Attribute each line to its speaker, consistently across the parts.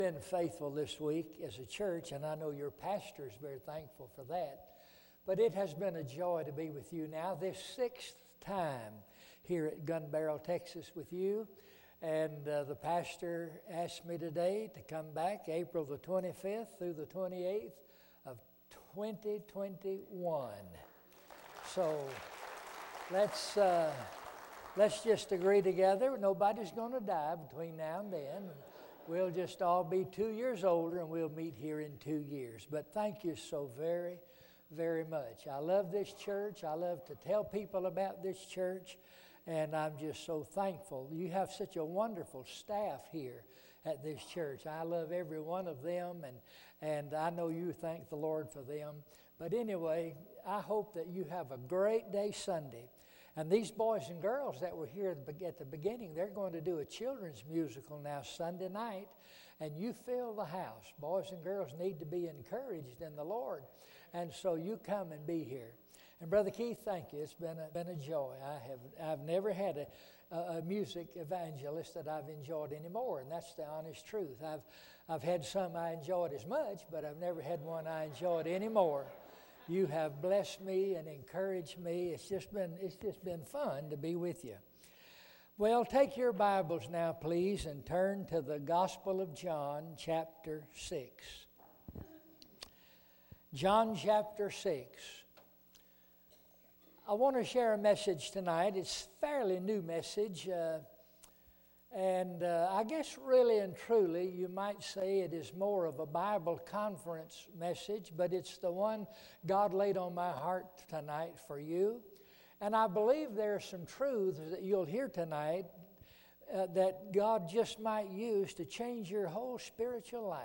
Speaker 1: Been faithful this week as a church, and I know your pastor is very thankful for that. But it has been a joy to be with you now, this sixth time here at Gun Barrel, Texas with you. And the pastor asked me today to come back April the 25th through the 28th of 2021. So let's just agree together. Nobody's going to die between now and then. We'll just all be 2 years older, and we'll meet here in 2 years. But thank you so very, very much. I love this church. I love to tell people about this church, and I'm just so thankful. You have such a wonderful staff here at this church. I love every one of them, and I know you thank the Lord for them. But anyway, I hope that you have a great day Sunday. And these boys and girls that were here at the beginning, they're going to do a children's musical now Sunday night. And you fill the house. Boys and girls need to be encouraged in the Lord. And so you come and be here. And Brother Keith, thank you. It's been a joy. I've never had a music evangelist that I've enjoyed anymore. And that's the honest truth. I've had some I enjoyed as much, but I've never had one I enjoyed anymore. You have blessed me and encouraged me. It's just been fun to be with you. Well, take your Bibles now, please, and turn to the Gospel of John, chapter 6. John chapter 6. I want to share a message tonight. It's a fairly new message. I guess really and truly, you might say it is more of a Bible conference message, but it's the one God laid on my heart tonight for you. And I believe there are some truths that you'll hear tonight that God just might use to change your whole spiritual life.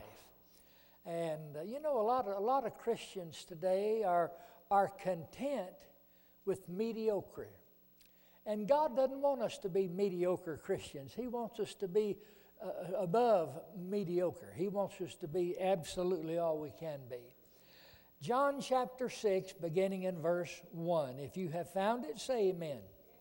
Speaker 1: And a lot of Christians today are content with mediocrity. And God doesn't want us to be mediocre Christians. He wants us to be above mediocre. He wants us to be absolutely all we can be. John chapter 6, beginning in verse 1. If you have found it, say amen.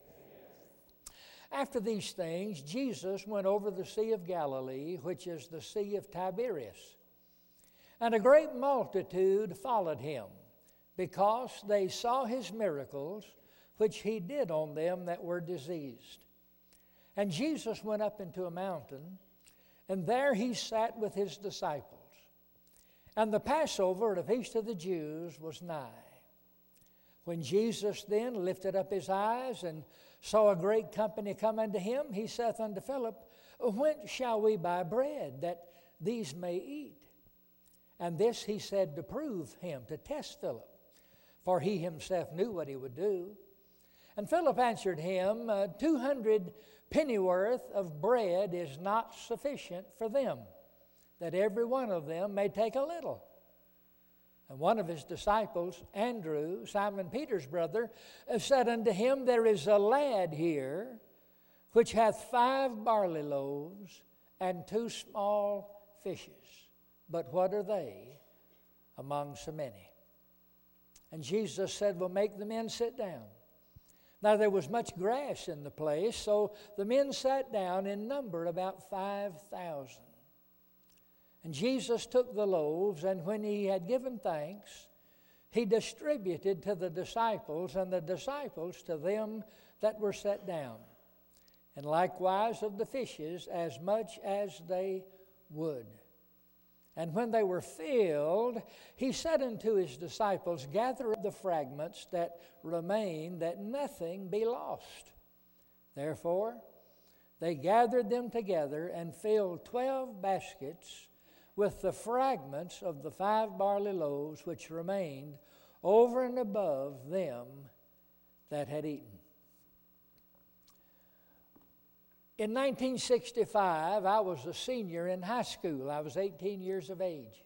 Speaker 1: After these things, Jesus went over the Sea of Galilee, which is the Sea of Tiberias. And a great multitude followed him, because they saw his miracles, which he did on them that were diseased. And Jesus went up into a mountain, and there he sat with his disciples. And the Passover, or the feast of the Jews, was nigh. When Jesus then lifted up his eyes and saw a great company come unto him, he saith unto Philip, Whence shall we buy bread, that these may eat? And this he said to prove him, to test Philip, for he himself knew what he would do. And Philip answered him, 200 pennyworth of bread is not sufficient for them, that every one of them may take a little. And one of his disciples, Andrew, Simon Peter's brother, said unto him, There is a lad here, which hath 5 barley loaves and 2 small fishes. But what are they among so many? And Jesus said, Well, make the men sit down. Now there was much grass in the place, so the men sat down in number about 5,000. And Jesus took the loaves, and when he had given thanks, he distributed to the disciples, and the disciples to them that were set down. And likewise of the fishes, as much as they would. And when they were filled, he said unto his disciples, Gather the fragments that remain, that nothing be lost. Therefore, they gathered them together and filled 12 baskets with the fragments of the 5 barley loaves which remained, over and above them that had eaten. In 1965, I was a senior in high school. I was 18 years of age.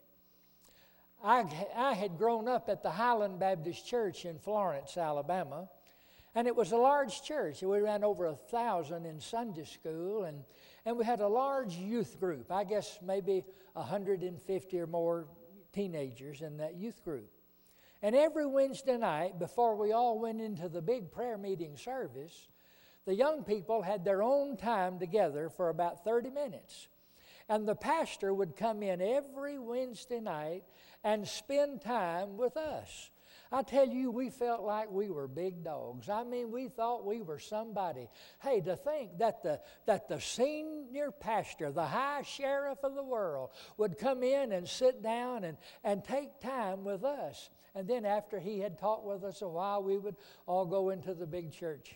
Speaker 1: I had grown up at the Highland Baptist Church in Florence, Alabama, and it was a large church. We ran over 1,000 in Sunday school, and we had a large youth group. I guess maybe 150 or more teenagers in that youth group. And every Wednesday night, before we all went into the big prayer meeting service, the young people had their own time together for about 30 minutes. And the pastor would come in every Wednesday night and spend time with us. I tell you, we felt like we were big dogs. I mean, we thought we were somebody. Hey, to think that the senior pastor, the high sheriff of the world, would come in and sit down and take time with us. And then after he had talked with us a while, we would all go into the big church.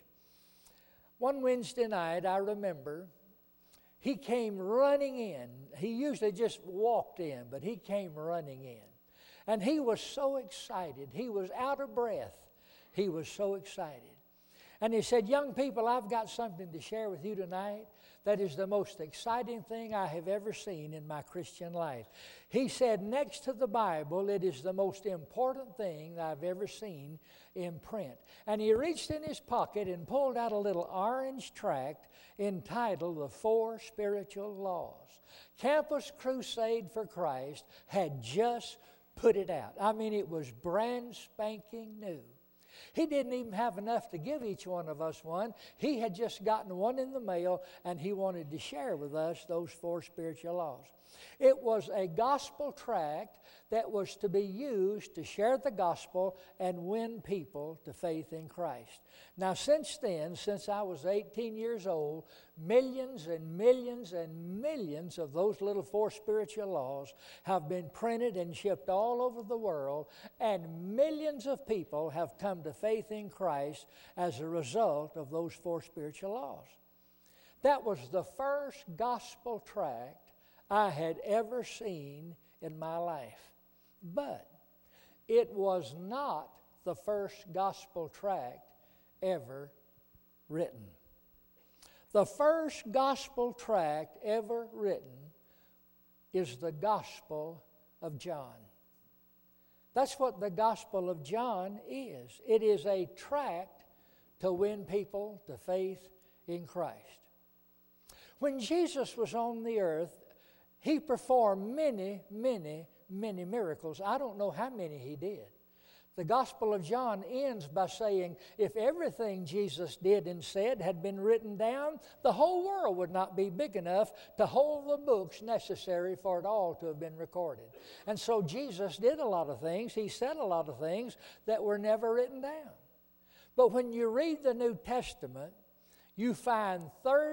Speaker 1: One Wednesday night, I remember, he came running in. He usually just walked in, but he came running in. And he was so excited. He was out of breath. He was so excited. And he said, young people, I've got something to share with you tonight that is the most exciting thing I have ever seen in my Christian life. He said, next to the Bible, it is the most important thing that I've ever seen in print. And he reached in his pocket and pulled out a little orange tract entitled The Four Spiritual Laws. Campus Crusade for Christ had just put it out. I mean, it was brand spanking new. He didn't even have enough to give each one of us one. He had just gotten one in the mail, and he wanted to share with us those four spiritual laws. It was a gospel tract that was to be used to share the gospel and win people to faith in Christ. Now, since then, since I was 18 years old, millions and millions and millions of those little four spiritual laws have been printed and shipped all over the world, and millions of people have come to faith in Christ as a result of those four spiritual laws. That was the first gospel tract I had ever seen in my life. But it was not the first gospel tract ever written. The first gospel tract ever written is the Gospel of John. That's what the Gospel of John is. It is a tract to win people to faith in Christ. When Jesus was on the earth, he performed many, many, many miracles. I don't know how many he did. The Gospel of John ends by saying, if everything Jesus did and said had been written down, the whole world would not be big enough to hold the books necessary for it all to have been recorded. And so Jesus did a lot of things. He said a lot of things that were never written down. But when you read the New Testament, you find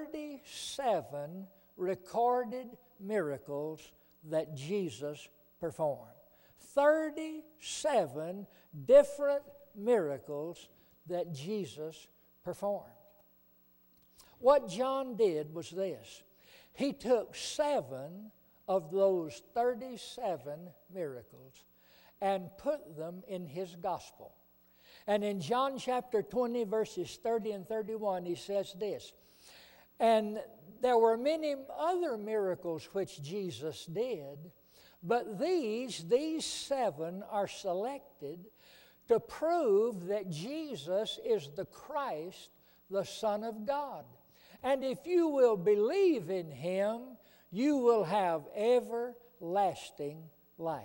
Speaker 1: 37 recorded miracles that Jesus performed. 37 different miracles that Jesus performed. What John did was this. He took 7 of those 37 miracles and put them in his gospel. And in John chapter 20, verses 30 and 31, he says this, and there were many other miracles which Jesus did, but these 7 are selected to prove that Jesus is the Christ, the Son of God. And if you will believe in him, you will have everlasting life.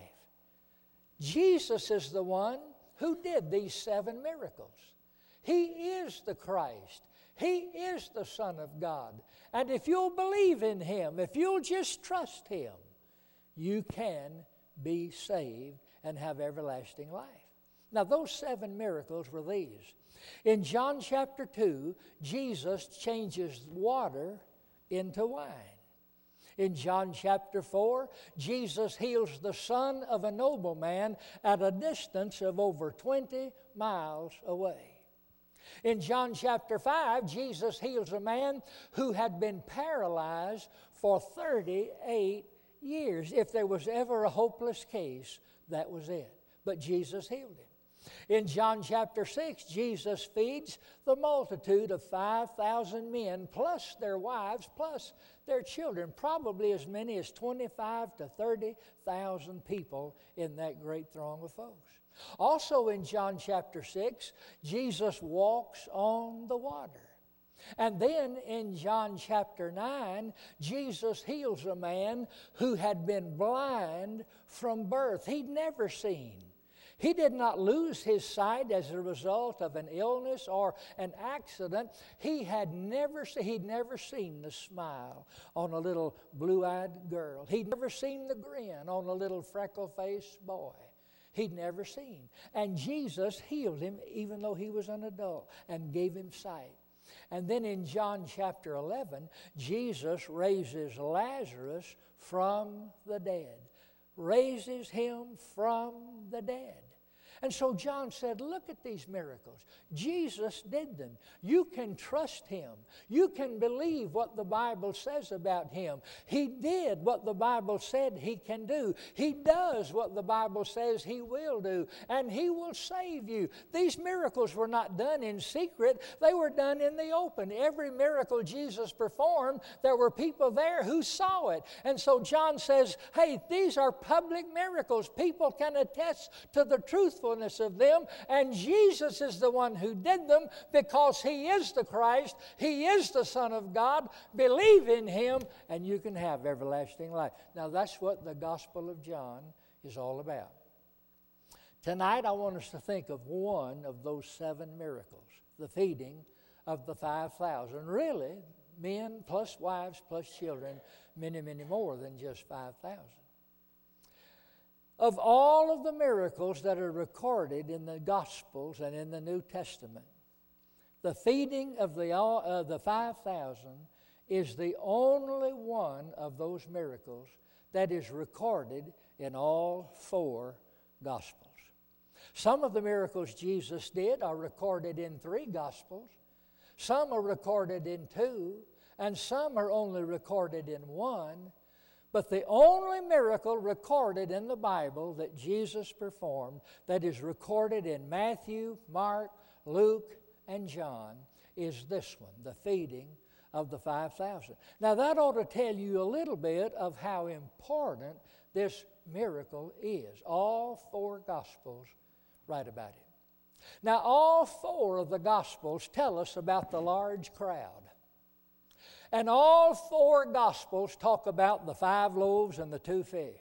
Speaker 1: Jesus is the one who did these 7 miracles. He is the Christ. He is the Son of God. And if you'll believe in him, if you'll just trust him, you can be saved and have everlasting life. Now, those 7 miracles were these. In John chapter 2, Jesus changes water into wine. In John chapter 4, Jesus heals the son of a nobleman at a distance of over 20 miles away. In John chapter 5, Jesus heals a man who had been paralyzed for 38 years. If there was ever a hopeless case, that was it. But Jesus healed him. In John chapter 6, Jesus feeds the multitude of 5,000 men, plus their wives, plus their children, probably as many as 25 to 30,000 people in that great throng of folks. Also in John chapter 6, Jesus walks on the water. And then in John chapter 9, Jesus heals a man who had been blind from birth. He'd never seen. He did not lose his sight as a result of an illness or an accident. He'd never seen the smile on a little blue-eyed girl. He'd never seen the grin on a little freckle-faced boy. He'd never seen. And Jesus healed him even though he was an adult and gave him sight. And then in John chapter 11, Jesus raises Lazarus from the dead. Raises him from the dead. And so John said, look at these miracles. Jesus did them. You can trust him. You can believe what the Bible says about him. He did what the Bible said he can do. He does what the Bible says he will do. And he will save you. These miracles were not done in secret. They were done in the open. Every miracle Jesus performed, there were people there who saw it. And so John says, hey, these are public miracles. People can attest to the truthfulness of them, and Jesus is the one who did them because he is the Christ, he is the Son of God. Believe in him and you can have everlasting life. Now that's what the Gospel of John is all about. Tonight I want us to think of one of those 7 miracles, the feeding of the 5,000. Really, men plus wives plus children, many, many more than just 5,000. Of all of the miracles that are recorded in the Gospels and in the New Testament, the feeding of the 5,000 is the only one of those miracles that is recorded in all 4 Gospels. Some of the miracles Jesus did are recorded in 3 Gospels, some are recorded in 2, and some are only recorded in 1. But the only miracle recorded in the Bible that Jesus performed that is recorded in Matthew, Mark, Luke, and John is this one, the feeding of the 5,000. Now that ought to tell you a little bit of how important this miracle is. All 4 Gospels write about it. Now all 4 of the Gospels tell us about the large crowd. And all 4 Gospels talk about the 5 loaves and the 2 fish.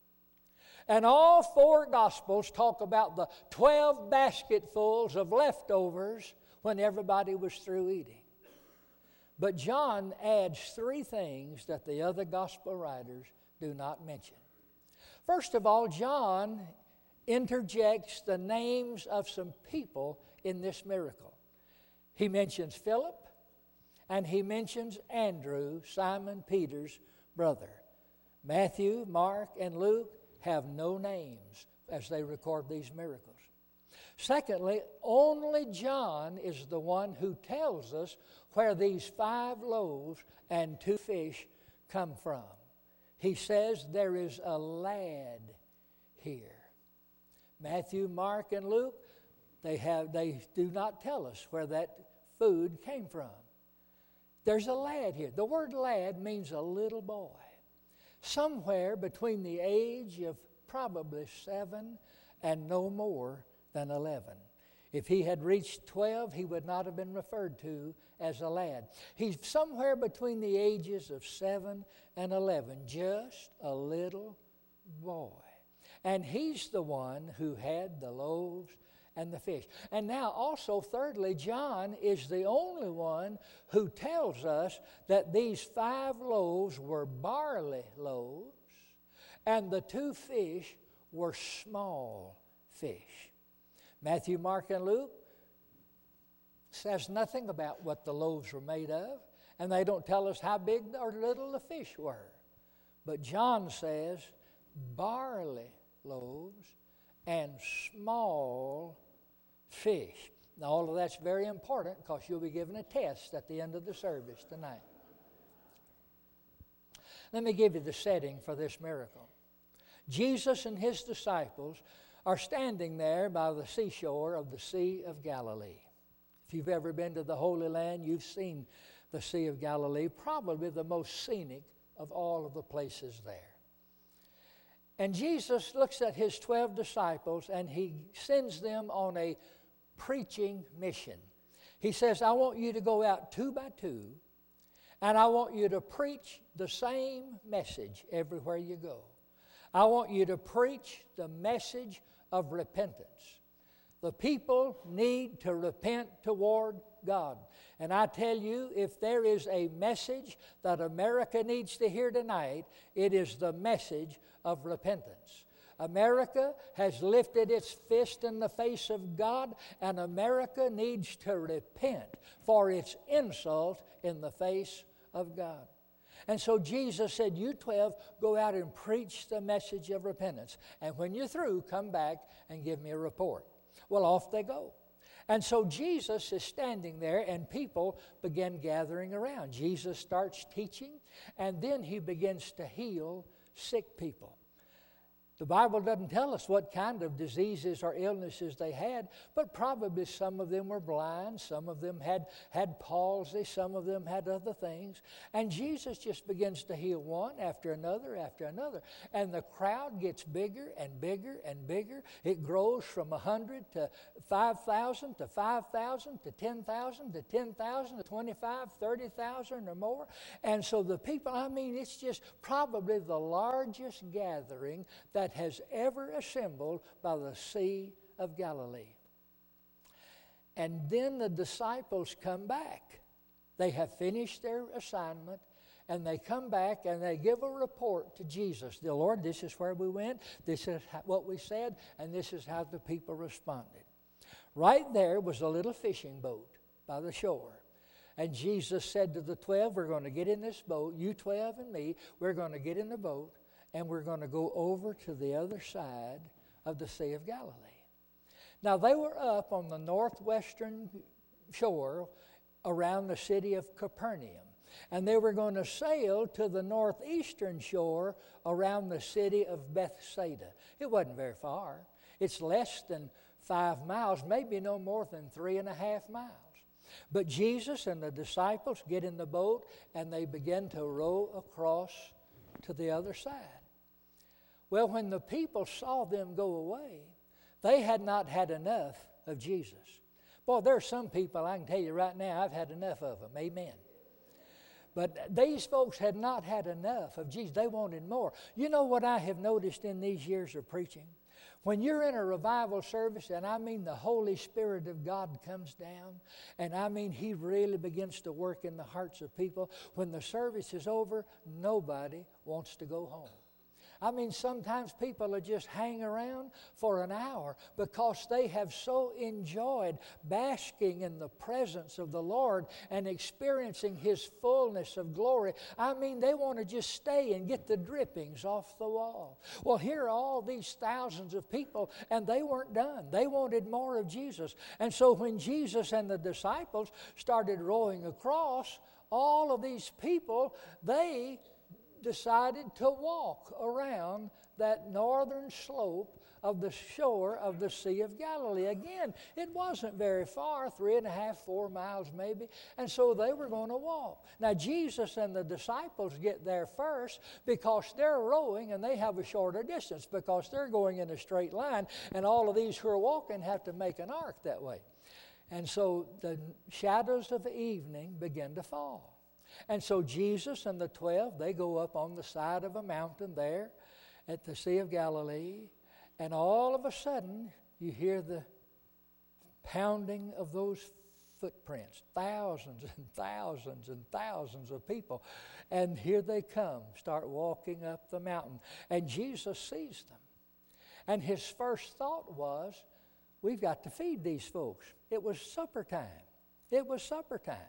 Speaker 1: And all 4 Gospels talk about the 12 basketfuls of leftovers when everybody was through eating. But John adds 3 things that the other Gospel writers do not mention. First of all, John interjects the names of some people in this miracle. He mentions Philip, and he mentions Andrew, Simon Peter's brother. Matthew, Mark, and Luke have no names as they record these miracles. Secondly, only John is the one who tells us where these 5 loaves and 2 fish come from. He says there is a lad here. Matthew, Mark, and Luke, they do not tell us where that food came from. There's a lad here. The word lad means a little boy. Somewhere between the age of probably 7 and no more than 11. If he had reached 12, he would not have been referred to as a lad. He's somewhere between the ages of 7 and 11, just a little boy. And he's the one who had the loaves and the fish. And now also, thirdly, John is the only one who tells us that these 5 loaves were barley loaves and the 2 fish were small fish. Matthew, Mark, and Luke says nothing about what the loaves were made of, and they don't tell us how big or little the fish were. But John says barley loaves and small fish. Now, all of that's very important because you'll be given a test at the end of the service tonight. Let me give you the setting for this miracle. Jesus and his disciples are standing there by the seashore of the Sea of Galilee. If you've ever been to the Holy Land, you've seen the Sea of Galilee, probably the most scenic of all of the places there. And Jesus looks at his 12 disciples and he sends them on a preaching mission. He says, I want you to go out 2 by 2, and I want you to preach the same message everywhere you go. I want you to preach the message of repentance. The people need to repent toward God. And I tell you, if there is a message that America needs to hear tonight, it is the message of repentance. America has lifted its fist in the face of God, and America needs to repent for its insult in the face of God. And so Jesus said, you 12, go out and preach the message of repentance. And when you're through, come back and give me a report. Well, off they go. And so Jesus is standing there, and people begin gathering around. Jesus starts teaching, and then he begins to heal sick people. The Bible doesn't tell us what kind of diseases or illnesses they had, but probably some of them were blind, some of them had palsy, some of them had other things. And Jesus just begins to heal one after another after another. And the crowd gets bigger and bigger and bigger. It grows from 100 to 5,000 to 5,000 to 10,000 to 10,000 to 25, 30,000 or more. And so the people, it's just probably the largest gathering that has ever assembled by the Sea of Galilee. And then the disciples come back. They have finished their assignment, and they come back and they give a report to Jesus. The Lord, this is where we went, this is what we said, and this is how the people responded. Right there was a little fishing boat by the shore. And Jesus said to the 12, we're going to get in this boat, you 12 and me, we're going to get in the boat, and we're going to go over to the other side of the Sea of Galilee. Now, they were up on the northwestern shore around the city of Capernaum, and they were going to sail to the northeastern shore around the city of Bethsaida. It wasn't very far. It's less than 5 miles, maybe no more than 3.5 miles. But Jesus and the disciples get in the boat, and they begin to row across to the other side. Well, when the people saw them go away, they had not had enough of Jesus. Boy, there are some people, I can tell you right now, I've had enough of them. Amen. But these folks had not had enough of Jesus. They wanted more. You know what I have noticed in these years of preaching? When you're in a revival service, and the Holy Spirit of God comes down, and He really begins to work in the hearts of people, when the service is over, nobody wants to go home. Sometimes people will just hang around for an hour because they have so enjoyed basking in the presence of the Lord and experiencing His fullness of glory. They want to just stay and get the drippings off the wall. Well, here are all these thousands of people, and they weren't done. They wanted more of Jesus. And so when Jesus and the disciples started rowing across, all of these people, they decided to walk around that northern slope of the shore of the Sea of Galilee. Again, it wasn't very far, 3.5, 4 miles maybe, and so they were going to walk. Now, Jesus and the disciples get there first because they're rowing and they have a shorter distance because they're going in a straight line, and all of these who are walking have to make an arc that way. And so the shadows of evening begin to fall. And so Jesus and the 12, they go up on the side of a mountain there at the Sea of Galilee, and all of a sudden you hear the pounding of those footprints, thousands and thousands and thousands of people. And here they come, start walking up the mountain. And Jesus sees them. And his first thought was, we've got to feed these folks. It was supper time. It was supper time.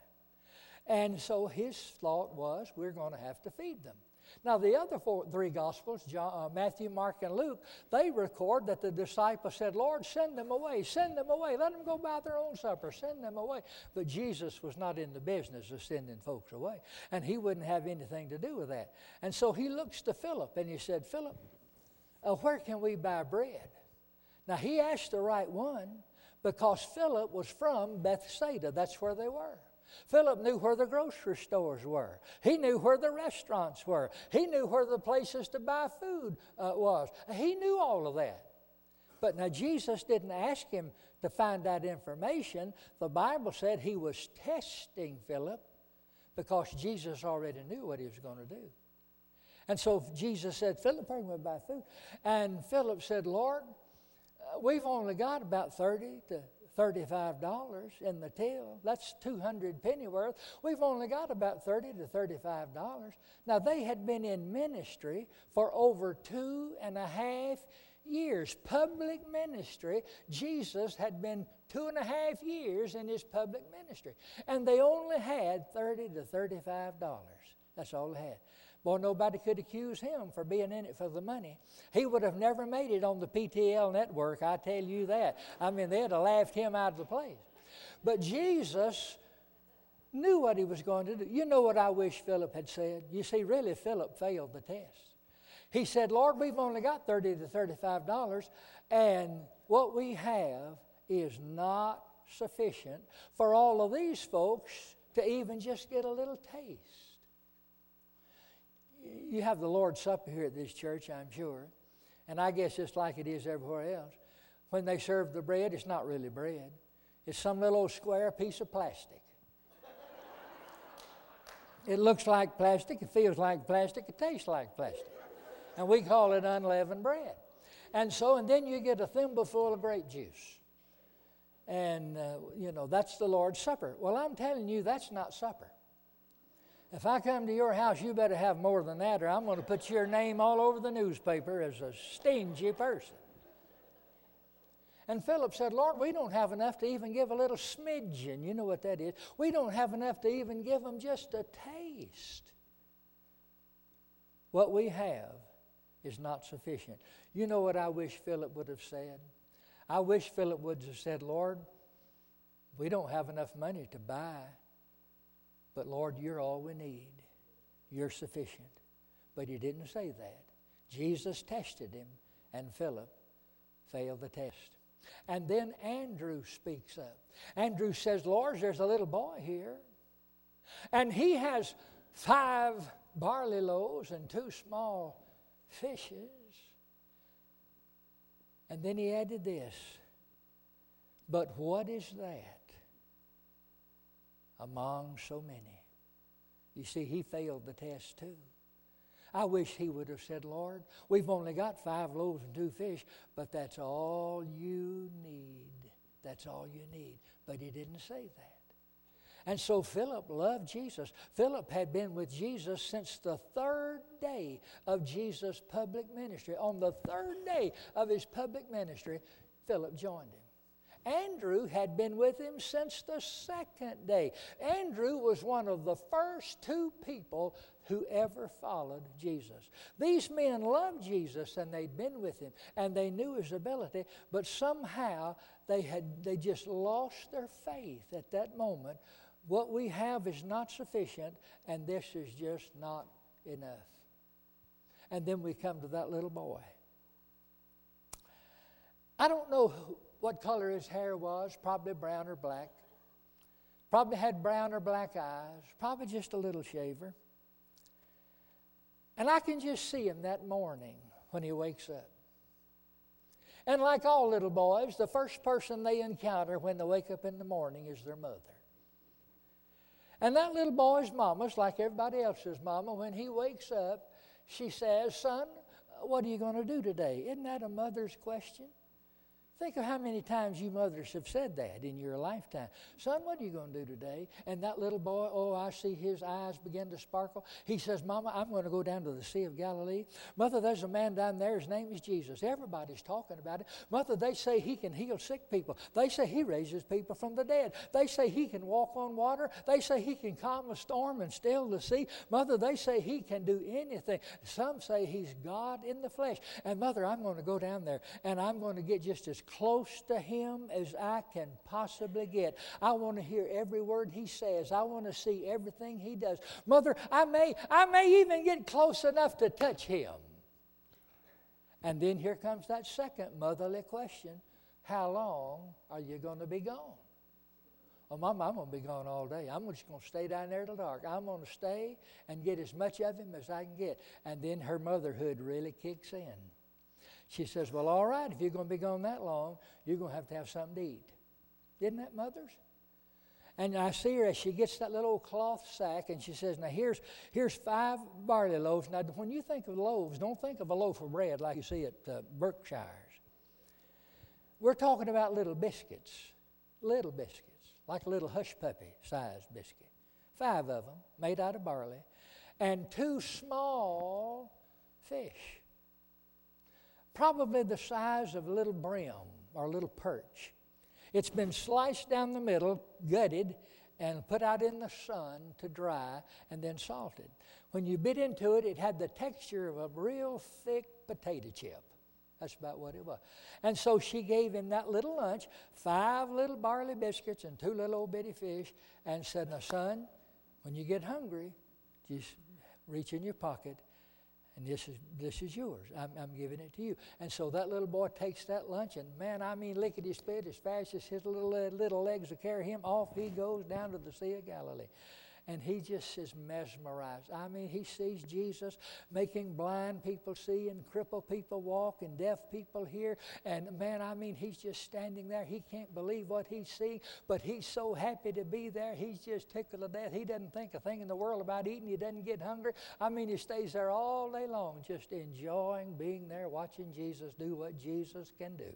Speaker 1: And so his thought was, we're going to have to feed them. Now, the other three Gospels, Matthew, Mark, and Luke, they record that the disciples said, Lord, send them away, let them go buy their own supper, send them away. But Jesus was not in the business of sending folks away, and he wouldn't have anything to do with that. And so he looks to Philip, and he said, Philip, where can we buy bread? Now, he asked the right one because Philip was from Bethsaida. That's where they were. Philip knew where the grocery stores were. He knew where the restaurants were. He knew where the places to buy food was. He knew all of that. But now Jesus didn't ask him to find that information. The Bible said he was testing Philip because Jesus already knew what he was going to do. And so Jesus said, Philip, where can we buy food? And Philip said, Lord, We've only got about $30 to $35 in the till. That's 200 pennyworth. We've only got about $30 to $35. Now, they had been in ministry for over 2.5 years. Public ministry. Jesus had been 2.5 years in his public ministry. And they only had $30 to $35. That's all they had. Boy, nobody could accuse him for being in it for the money. He would have never made it on the PTL network, I tell you that. I mean, they'd have laughed him out of the place. But Jesus knew what he was going to do. You know what I wish Philip had said? You see, really, Philip failed the test. He said, Lord, we've only got $30 to $35, and what we have is not sufficient for all of these folks to even just get a little taste. You have the Lord's Supper here at this church, I'm sure, and I guess it's like it is everywhere else. When they serve the bread, it's not really bread. It's some little old square piece of plastic. It looks like plastic, it feels like plastic, it tastes like plastic. And we call it unleavened bread. And then you get a thimbleful of grape juice. And, that's the Lord's Supper. Well, I'm telling you, that's not supper. If I come to your house, you better have more than that, or I'm going to put your name all over the newspaper as a stingy person. And Philip said, Lord, we don't have enough to even give a little smidgen. You know what that is. We don't have enough to even give them just a taste. What we have is not sufficient. You know what I wish Philip would have said? I wish Philip would have said, Lord, we don't have enough money to buy, but Lord, you're all we need. You're sufficient. But he didn't say that. Jesus tested him, and Philip failed the test. And then Andrew speaks up. Andrew says, Lord, there's a little boy here, and he has 5 barley loaves and 2 small fishes. And then he added this, but what is that among so many? You see, he failed the test too. I wish he would have said, Lord, we've only got 5 loaves and 2 fish, but that's all you need. That's all you need. But he didn't say that. And so Philip loved Jesus. Philip had been with Jesus since the 3rd day of Jesus' public ministry. On the 3rd day of his public ministry, Philip joined him. Andrew had been with him since the 2nd day. Andrew was one of the first 2 people who ever followed Jesus. These men loved Jesus, and they'd been with him, and they knew his ability, but somehow they just lost their faith at that moment. What we have is not sufficient, and this is just not enough. And then we come to that little boy. I don't know what color his hair was, probably brown or black. Probably had brown or black eyes, probably just a little shaver. And I can just see him that morning when he wakes up. And like all little boys, the first person they encounter when they wake up in the morning is their mother. And that little boy's mama's like everybody else's mama. When he wakes up, she says, son, what are you going to do today? Isn't that a mother's question? Think of how many times you mothers have said that in your lifetime. Son, what are you going to do today? And that little boy, I see his eyes begin to sparkle. He says, Mama, I'm going to go down to the Sea of Galilee. Mother, there's a man down there. His name is Jesus. Everybody's talking about it. Mother, they say he can heal sick people. They say he raises people from the dead. They say he can walk on water. They say he can calm a storm and still the sea. Mother, they say he can do anything. Some say he's God in the flesh. And Mother, I'm going to go down there, and I'm going to get just as close to him as I can possibly get. I want to hear every word he says. I want to see everything he does. Mother, I may even get close enough to touch him. And then here comes that second motherly question. How long are you going to be gone? Well, Mama, I'm going to be gone all day. I'm just going to stay down there till dark. I'm going to stay and get as much of him as I can get. And then her motherhood really kicks in. She says, well, all right, if you're going to be gone that long, you're going to have something to eat. Isn't that mothers? And I see her as she gets that little old cloth sack, and she says, now here's 5 barley loaves. Now, when you think of loaves, don't think of a loaf of bread like you see at Berkshire's. We're talking about little biscuits, like a little hush puppy size biscuit. 5 of them made out of barley, and 2 small fish, probably the size of a little brim or a little perch. It's been sliced down the middle, gutted, and put out in the sun to dry, and then salted. When you bit into it, it had the texture of a real thick potato chip. That's about what it was. And so she gave him that little lunch, 5 little barley biscuits and 2 little old bitty fish, and said, "Now, son, when you get hungry, just reach in your pocket, and this is yours. I'm giving it to you." And so that little boy takes that lunch, and man, I mean, lickety-split, as fast as his little legs will carry him, off he goes down to the Sea of Galilee. And he just is mesmerized. I mean, he sees Jesus making blind people see and crippled people walk and deaf people hear. And man, I mean, he's just standing there. He can't believe what he's seeing, but he's so happy to be there. He's just tickled to death. He doesn't think a thing in the world about eating. He doesn't get hungry. I mean, he stays there all day long, just enjoying being there, watching Jesus do what Jesus can do.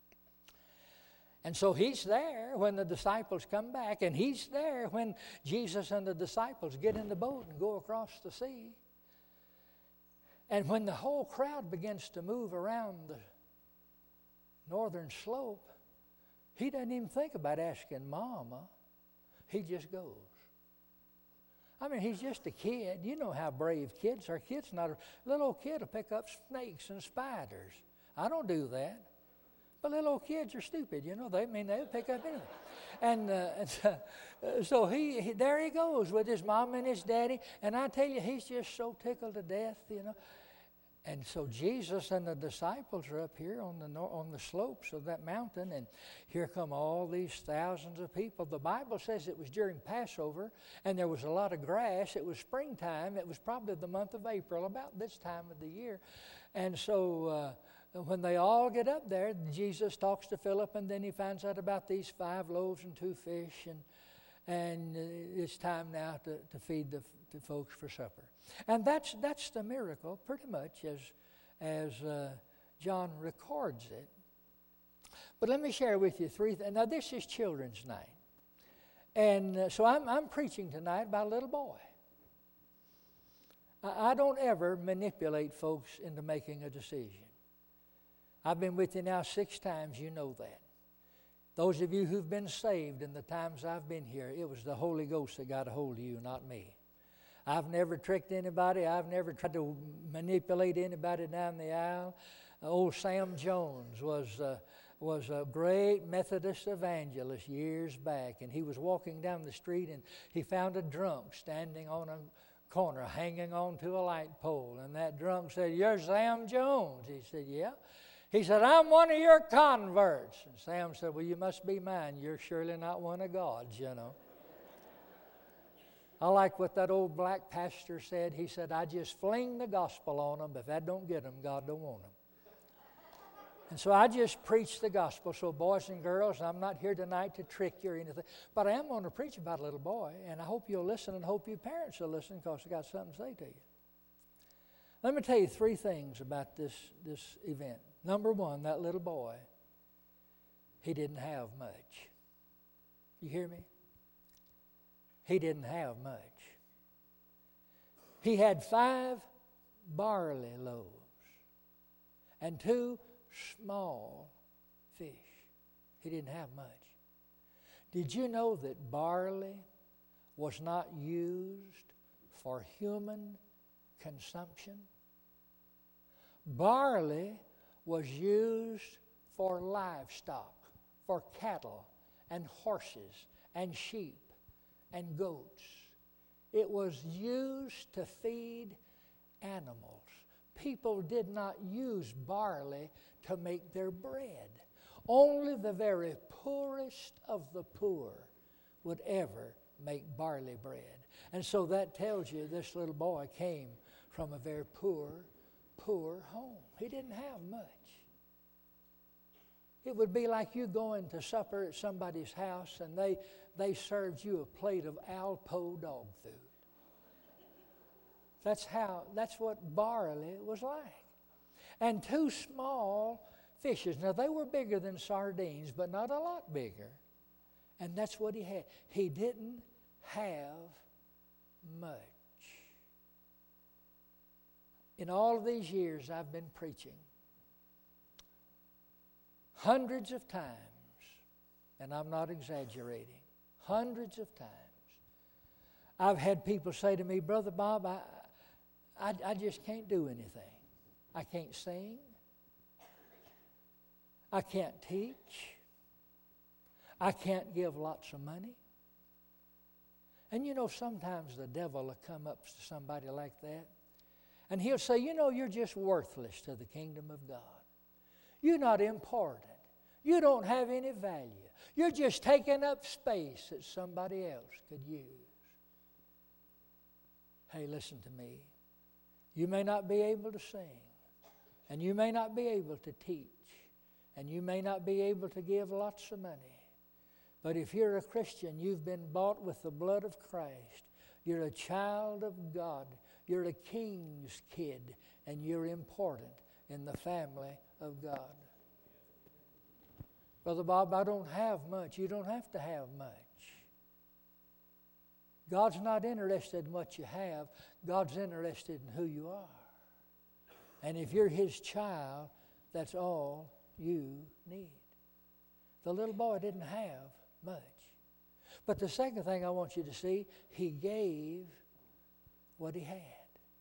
Speaker 1: And so he's there when the disciples come back, and he's there when Jesus and the disciples get in the boat and go across the sea. And when the whole crowd begins to move around the northern slope, he doesn't even think about asking Mama. He just goes. I mean, he's just a kid. You know how brave kids are. Kids not a little old kid will pick up snakes and spiders. I don't do that. But little old kids are stupid, you know. They'll pick up anything. And so there he goes with his mom and his daddy. And I tell you, he's just so tickled to death, you know. And so Jesus and the disciples are up here on the slopes of that mountain, and here come all these thousands of people. The Bible says it was during Passover, and there was a lot of grass. It was springtime. It was probably the month of April, about this time of the year. And so when they all get up there, Jesus talks to Philip, and then he finds out about these 5 loaves and 2 fish, and it's time now to feed the folks for supper. And that's the miracle, pretty much, as John records it. But let me share with you 3 things. Now, this is Children's Night, and so I'm preaching tonight about a little boy. I don't ever manipulate folks into making a decision. I've been with you now 6 times, you know that. Those of you who've been saved in the times I've been here, it was the Holy Ghost that got a hold of you, not me. I've never tricked anybody. I've never tried to manipulate anybody down the aisle. Old Sam Jones was a great Methodist evangelist years back, and he was walking down the street, and he found a drunk standing on a corner, hanging on to a light pole, and that drunk said, "You're Sam Jones." He said, "Yeah." He said, "I'm one of your converts." And Sam said, "Well, you must be mine. You're surely not one of God's, you know." I like what that old black pastor said. He said, "I just fling the gospel on them. If that don't get them, God don't want them." And so I just preach the gospel. So boys and girls, I'm not here tonight to trick you or anything, but I am going to preach about a little boy, and I hope you'll listen, and hope you parents will listen, because I got something to say to you. Let me tell you 3 things about this event. Number 1, that little boy, he didn't have much. You hear me? He didn't have much. He had 5 barley loaves and 2 small fish. He didn't have much. Did you know that barley was not used for human consumption? Barley was used for livestock, for cattle and horses and sheep and goats. It was used to feed animals. People did not use barley to make their bread. Only the very poorest of the poor would ever make barley bread. And so that tells you this little boy came from a very poor home. He didn't have much. It would be like you going to supper at somebody's house and they served you a plate of Alpo dog food. That's what barley was like. And 2 small fishes. Now, they were bigger than sardines, but not a lot bigger. And that's what he had. He didn't have much. In all of these years I've been preaching, hundreds of times, and I'm not exaggerating, hundreds of times, I've had people say to me, Brother Bob, I just can't do anything. I can't sing. I can't teach. I can't give lots of money. And you know, sometimes the devil will come up to somebody like that, and he'll say, you know, you're just worthless to the kingdom of God. You're not important. You don't have any value. You're just taking up space that somebody else could use. Hey, listen to me. You may not be able to sing, and you may not be able to teach, and you may not be able to give lots of money. But if you're a Christian, you've been bought with the blood of Christ. You're a child of God. You're a king's kid, and you're important in the family of God. Brother Bob, I don't have much. You don't have to have much. God's not interested in what you have. God's interested in who you are. And if you're His child, that's all you need. The little boy didn't have much. But the second thing I want you to see, he gave what he had.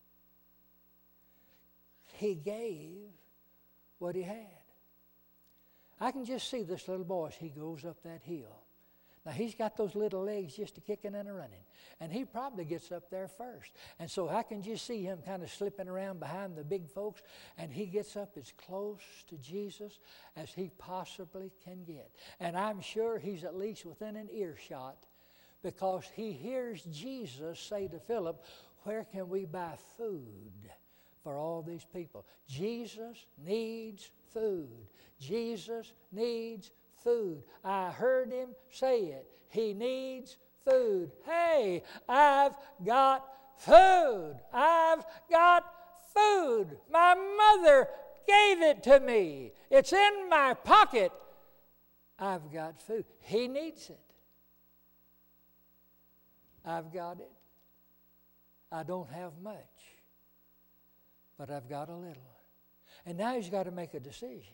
Speaker 1: He gave what he had. I can just see this little boy as he goes up that hill. Now, he's got those little legs just a kicking and a running. And he probably gets up there first. And so I can just see him kind of slipping around behind the big folks. And he gets up as close to Jesus as he possibly can get. And I'm sure he's at least within an earshot, because he hears Jesus say to Philip, where can we buy food for all these people? Jesus needs food. Jesus needs food. I heard him say it. He needs food. Hey, I've got food. I've got food. My mother gave it to me. It's in my pocket. I've got food. He needs it. I've got it. I don't have much, but I've got a little. And now he's got to make a decision.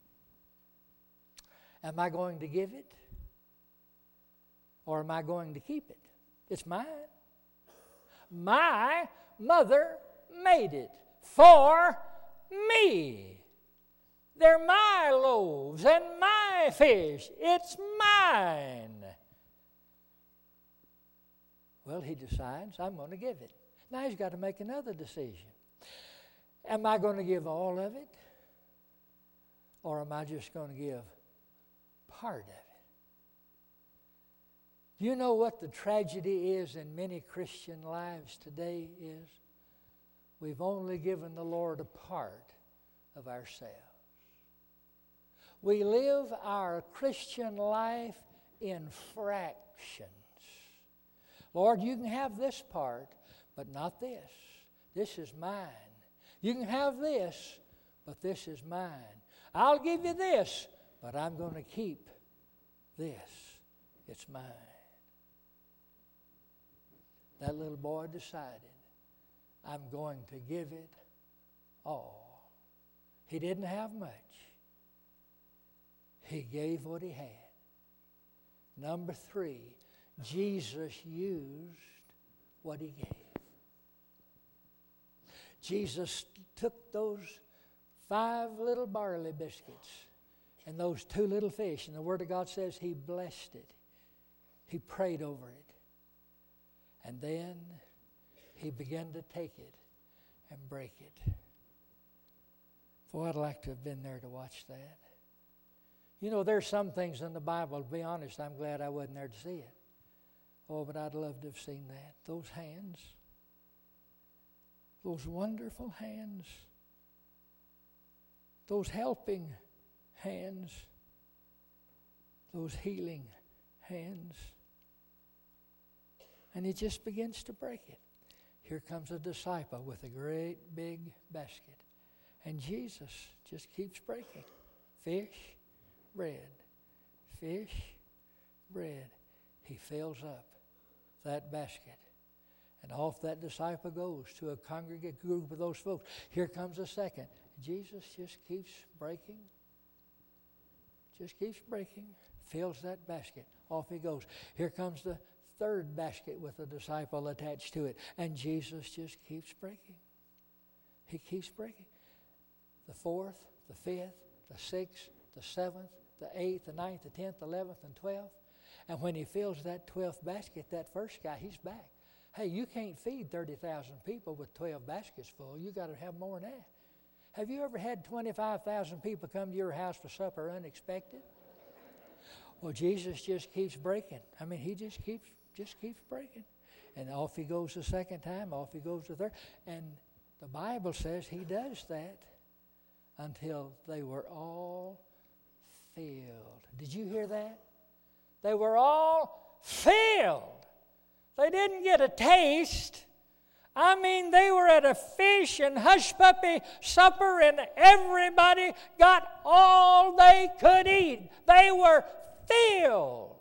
Speaker 1: Am I going to give it? Or am I going to keep it? It's mine. My mother made it for me. They're my loaves and my fish. It's mine. Well, he decides, I'm going to give it. Now he's got to make another decision. Am I going to give all of it? Or am I just going to give part of it? Do you know what the tragedy is in many Christian lives today is? We've only given the Lord a part of ourselves. We live our Christian life in fractions. Lord, you can have this part, but not this. This is mine. You can have this, but this is mine. I'll give you this, but I'm going to keep this. It's mine. That little boy decided, I'm going to give it all. He didn't have much. He gave what he had. Number 3, Jesus used what he gave. Jesus took those 5 little barley biscuits and those 2 little fish, and the Word of God says he blessed it. He prayed over it. And then he began to take it and break it. Boy, I'd like to have been there to watch that. You know, there's some things in the Bible, to be honest, I'm glad I wasn't there to see it. Oh, but I'd love to have seen that. Those hands. Those wonderful hands. Those helping hands. Those healing hands. And he just begins to break it. Here comes a disciple with a great big basket. And Jesus just keeps breaking. fish, bread, fish, bread. He fills up that basket. And off that disciple goes to a congregate group of those folks. Here comes a second. Jesus just keeps breaking. Just keeps breaking. Fills that basket. Off he goes. Here comes the third basket with a disciple attached to it. And Jesus just keeps breaking. He keeps breaking. The fourth, the fifth, the sixth, the seventh, the eighth, the ninth, the 10th, 11th, and 12th. And when he fills that 12th basket, that first guy, he's back. Hey, you can't feed 30,000 people with 12 baskets full. You got to have more than that. Have you ever had 25,000 people come to your house for supper unexpected? Well, Jesus just keeps breaking. I mean, he just keeps breaking. And off he goes the second time, off he goes the third. And the Bible says he does that until they were all filled. Did you hear that? They were all filled. They didn't get a taste. I mean, they were at a fish and hush puppy supper and everybody got all they could eat. They were filled.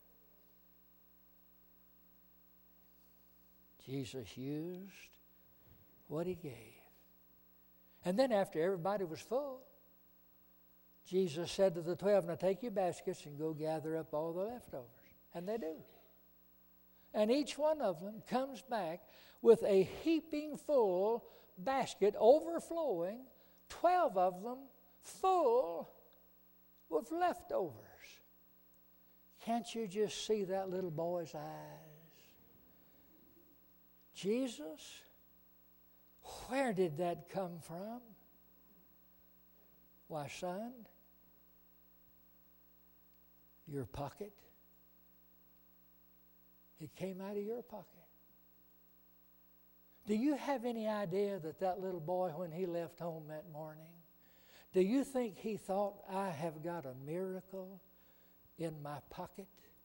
Speaker 1: Jesus used what he gave. And then after everybody was full, Jesus said to the 12, now take your baskets and go gather up all the leftovers. And they do. And each one of them comes back with a heaping full basket, overflowing, 12 of them full with leftovers. Can't you just see that little boy's eyes? Jesus, where did that come from? Why, son, your pocket. It came out of your pocket. Do you have any idea that little boy, when he left home that morning, do you think he thought, I have got a miracle in my pocket?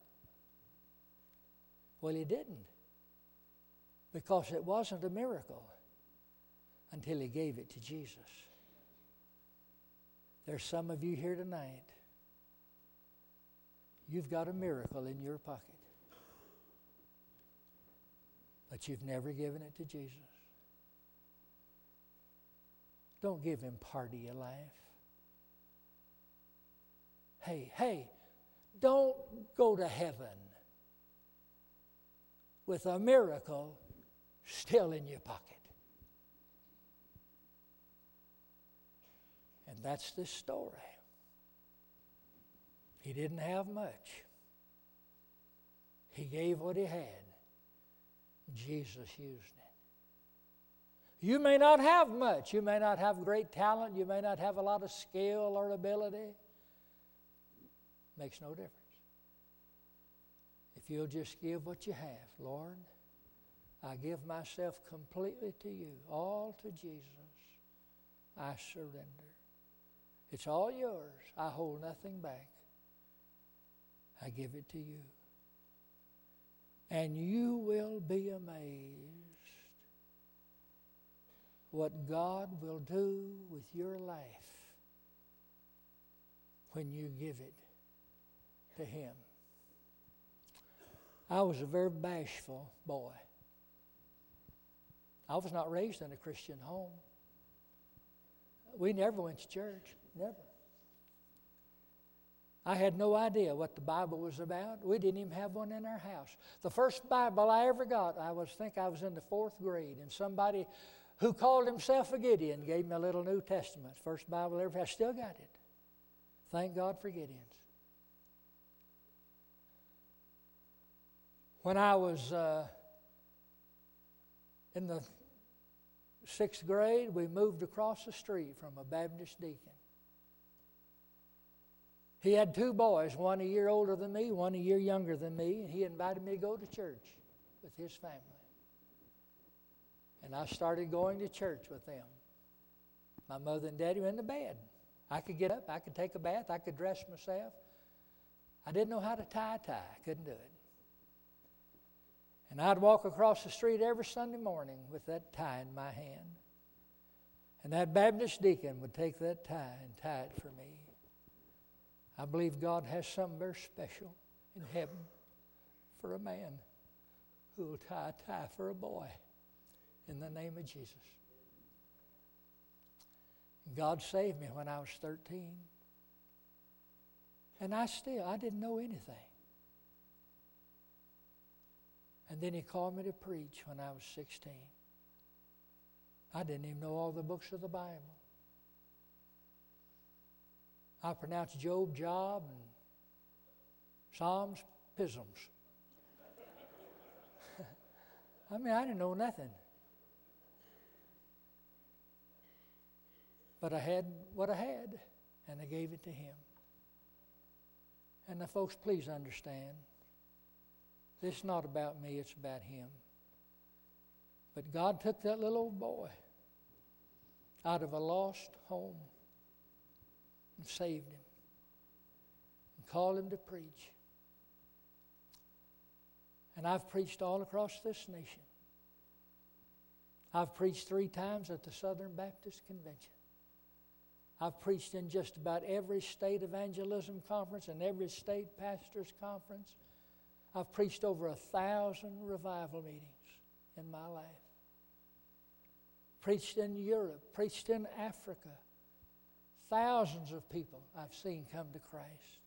Speaker 1: Well, he didn't. Because it wasn't a miracle until he gave it to Jesus. There's some of you here tonight. You've got a miracle in your pocket. But you've never given it to Jesus. Don't give him part of your life. Hey, don't go to heaven with a miracle still in your pocket. And that's the story. He didn't have much. He gave what he had. Jesus used it. You may not have much. You may not have great talent. You may not have a lot of skill or ability. Makes no difference. If you'll just give what you have, Lord, I give myself completely to you, all to Jesus. I surrender. It's all yours. I hold nothing back. I give it to you. And you will be amazed what God will do with your life when you give it to him. I was a very bashful boy. I was not raised in a Christian home. We never went to church, never. I had no idea what the Bible was about. We didn't even have one in our house. The first Bible I ever got, I was in the 4th grade, and somebody who called himself a Gideon gave me a little New Testament. First Bible I ever had. I still got it. Thank God for Gideons. When I was in the 6th grade, we moved across the street from a Baptist deacon. He had 2 boys, one a year older than me, one a year younger than me, and he invited me to go to church with his family. And I started going to church with them. My mother and daddy were in the bed. I could get up, I could take a bath, I could dress myself. I didn't know how to tie a tie, I couldn't do it. And I'd walk across the street every Sunday morning with that tie in my hand. And that Baptist deacon would take that tie and tie it for me. I believe God has something very special in heaven for a man who will tie a tie for a boy in the name of Jesus. God saved me when I was 13. And I didn't know anything. And then He called me to preach when I was 16. I didn't even know all the books of the Bible. I pronounced Job, Job, and Psalms, Pisms. I mean, I didn't know nothing. But I had what I had, and I gave it to Him. And now, folks, please understand, this is not about me, it's about Him. But God took that little old boy out of a lost home and saved him and called him to preach. And I've preached all across this nation. I've preached 3 times at the Southern Baptist Convention. I've preached in just about every state evangelism conference and every state pastors conference. I've preached over 1,000 revival meetings in my life. Preached in Europe, preached in Africa. Thousands of people I've seen come to Christ.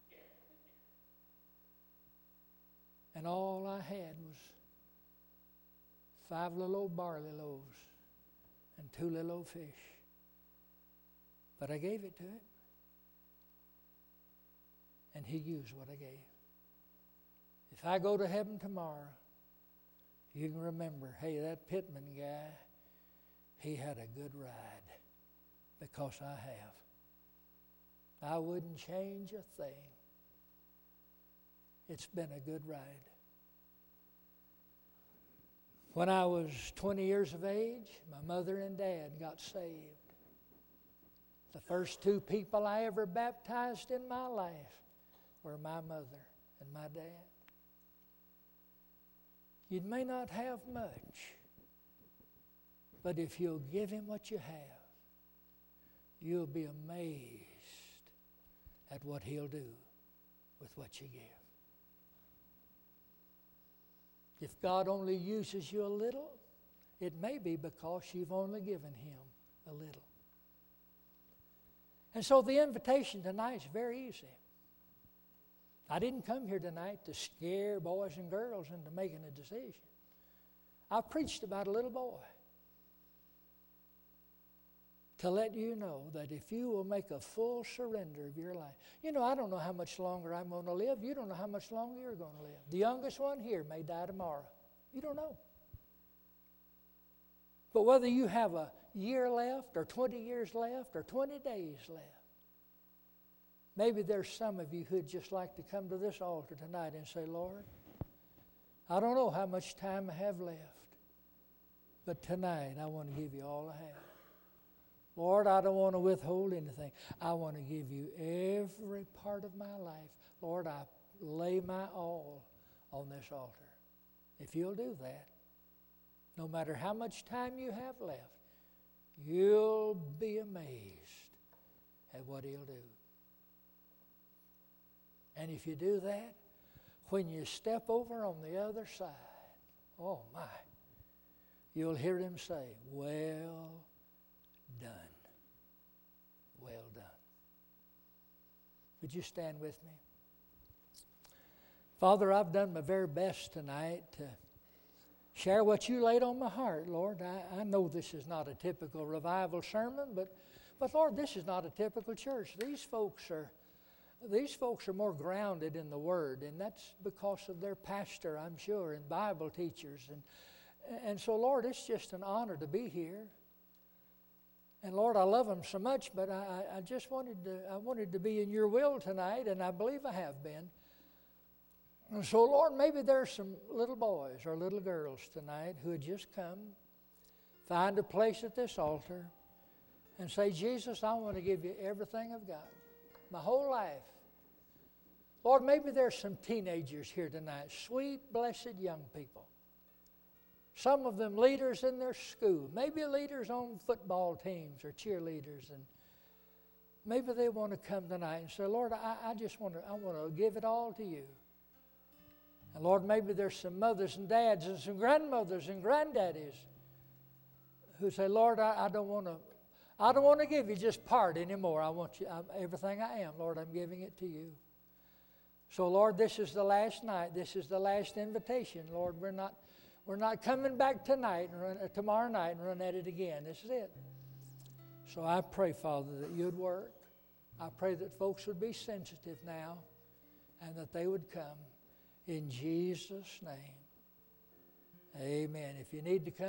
Speaker 1: And all I had was 5 little old barley loaves and 2 little old fish. But I gave it to Him. And He used what I gave. If I go to heaven tomorrow, you can remember, hey, that Pittman guy, he had a good ride, because I have. I wouldn't change a thing. It's been a good ride. When I was 20 years of age, my mother and dad got saved. The first 2 people I ever baptized in my life were my mother and my dad. You may not have much, but if you'll give Him what you have, you'll be amazed at what He'll do with what you give. If God only uses you a little, it may be because you've only given Him a little. And so the invitation tonight is very easy. I didn't come here tonight to scare boys and girls into making a decision. I preached about a little boy to let you know that if you will make a full surrender of your life. You know, I don't know how much longer I'm going to live. You don't know how much longer you're going to live. The youngest one here may die tomorrow. You don't know. But whether you have a year left or 20 years left or 20 days left, maybe there's some of you who'd just like to come to this altar tonight and say, Lord, I don't know how much time I have left, but tonight I want to give you all I have. Lord, I don't want to withhold anything. I want to give you every part of my life. Lord, I lay my all on this altar. If you'll do that, no matter how much time you have left, you'll be amazed at what He'll do. And if you do that, when you step over on the other side, oh my, you'll hear Him say, well done. Well done. Would you stand with me? Father, I've done my very best tonight to share what you laid on my heart, Lord. I know this is not a typical revival sermon, but Lord, this is not a typical church. These folks are more grounded in the Word, and that's because of their pastor, I'm sure, and Bible teachers. And so, Lord, it's just an honor to be here. And Lord, I love them so much, but I just wanted to be in your will tonight, and I believe I have been. And so, Lord, maybe there's some little boys or little girls tonight who had just come, find a place at this altar, and say, Jesus, I want to give you everything I've got, my whole life. Lord, maybe there's some teenagers here tonight, sweet, blessed young people. Some of them leaders in their school, maybe leaders on football teams or cheerleaders. And Maybe they want to come tonight and say, Lord, I just want to give it all to you. And Lord, maybe there's some mothers and dads and some grandmothers and granddaddies who say, Lord, I don't want to give you just part anymore. I want you, everything I am, Lord, I'm giving it to you. So, Lord, this is the last night. This is the last invitation. Lord, we're not coming back tonight and tomorrow night and run at it again. This is it. So I pray, Father, that you'd work. I pray that folks would be sensitive now and that they would come. In Jesus' name, amen. If you need to come,